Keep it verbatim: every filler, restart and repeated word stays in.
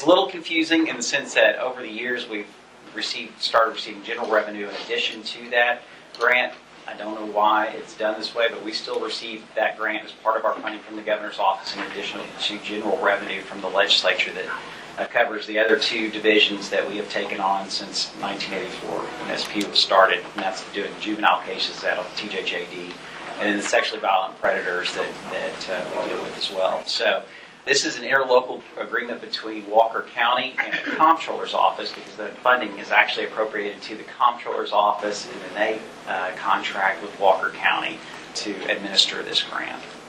it's a little confusing in the sense that over the years we've received, started receiving general revenue in addition to that grant. I don't know why it's done this way, but we still receive that grant as part of our funding from the governor's office in addition to general revenue from the legislature that uh, covers the other two divisions that we have taken on since nineteen eighty-four when S P was started, and that's doing juvenile cases out of T J J D, and then the sexually violent predators that, that uh, we deal with as well. So this is an interlocal agreement between Walker County and the Comptroller's Office because the funding is actually appropriated to the Comptroller's Office, and then they uh, contract with Walker County to administer this grant.